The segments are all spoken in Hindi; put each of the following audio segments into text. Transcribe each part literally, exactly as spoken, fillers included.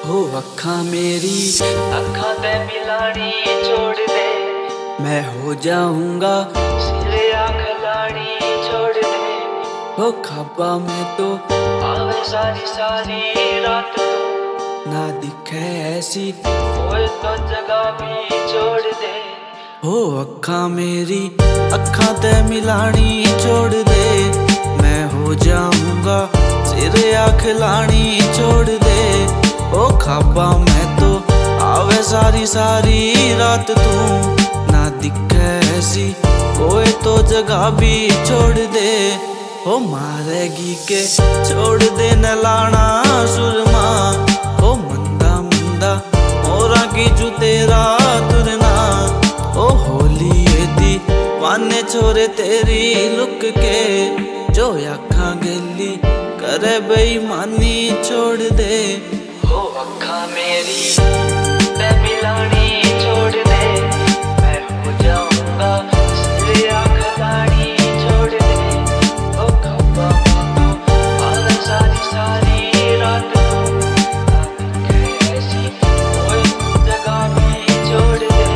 हो अखा मेरी अखा ते मिलानी छोड़ दे, मैं हो जाऊंगा सिरे आँख लानी छोड़ दे। हो ख्वाबा में तो आवे सारी सारी रात तू, ना दिखे ऐसी होए तो जगह भी छोड़ दे। हो अखा मेरी अखा ते मिलानी छोड़ दे, मैं हो जाऊंगा सिरे आँख लानी छोड़ दे। ओ ख्वाबा में तो आवे सारी सारी रात तू, ना दिखे ऐसी कोई तो जगह भी छोड़ दे। ओ मारेगी के छोड़ दे न लाना सुरमा, ओ मंदा मंदा मोरा की जू तेरा तुरना। ओ होली दी वाने छोरे तेरी लुक के, जो अखा गेली करे बेईमानी छोड़ दे। हो अखा मेरी ते मिलानी छोड़ दे, मैं हो जाऊंगा सिरे आँख लानी छोड़ दे। ओ ख्वाबा में तो आवे सारी सारी रात तू, ना दिखे ऐसी कोई जगह भी छोड़ दे।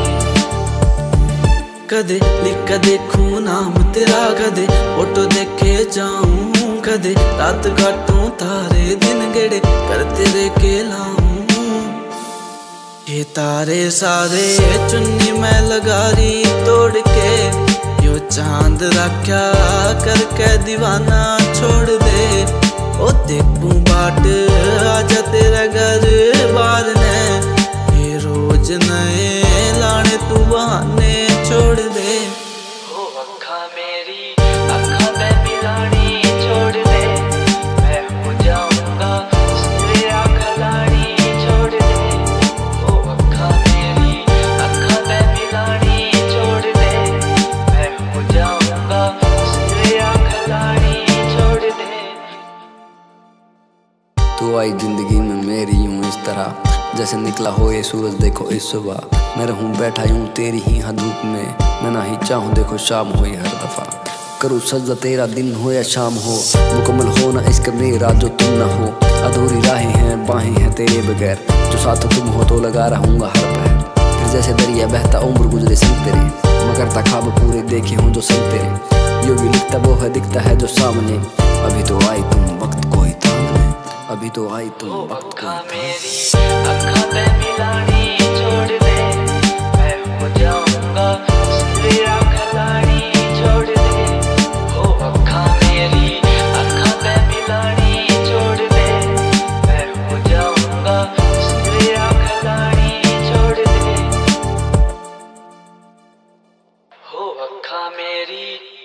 कदे लिख देखूं नाम तेरा, कदे फोटो देखे जाऊं, कदे रात काटूं तारे दिन गेड़े कर तेरे के लाऊं। ये तारे सारे चुन्नी में लगारी तोड़ के, यो चांद रखा करके दीवाना छोड़ दे। ओ देखूं बाट आजा तेरा घर बार ने, ये रोज नए लाने तू बहाने छोड़ दे। हो अखा मेरी अखा ते मिलानी छोड़ दे, मैं हो जाऊंगा सिरे आँख लानी छोड़ दे। हो अखा मेरी अखा ते मिलानी छोड़ दे, मैं हो जाऊंगा सिरे आँख लानी छोड़ दे। तू आई जिंदगी में मेरी यूं इस तरह, जैसे निकला हो ये सूरज देखो इस सुबह। मैं रहूं बैठा यूं तेरी ही हाँ धूप में, मैं ना ही चाहूं देखो शाम हो हर दफा। करूँ सजदा तेरा दिन हो या शाम हो, मुकम्मल हो ना इश्क मेरा जो तुम ना हो। अधूरी राहें हैं बाहें हैं तेरे बगैर, जो साथ तुम हो तो लगा रहूंगा हर पहर। फिर जैसे दरिया बहता उम्र गुजरे संग तेरे, मैं करता ख्वाब पूरे देखे हूँ जो संग तेरे। यो भी लिखता वो है दिखता है जो सामने, अभी तो आई तुम वक्त कोई थामने, अभी तो आई तुम हो वक्त अखा कोई मेरी अखा ते मिलानी छोड़ दे, मैं हो जाऊंगा सिरे आँख लानी छोड़ दे। हो अखा मेरी अखा ते मिलानी छोड़ दे, मैं हो जाऊंगा सिरे आँख लानी छोड़ दे। हो अखा मेरी